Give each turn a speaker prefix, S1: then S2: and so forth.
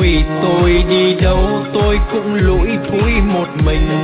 S1: tôi đi đâu tôi cũng lủi thủi một mình.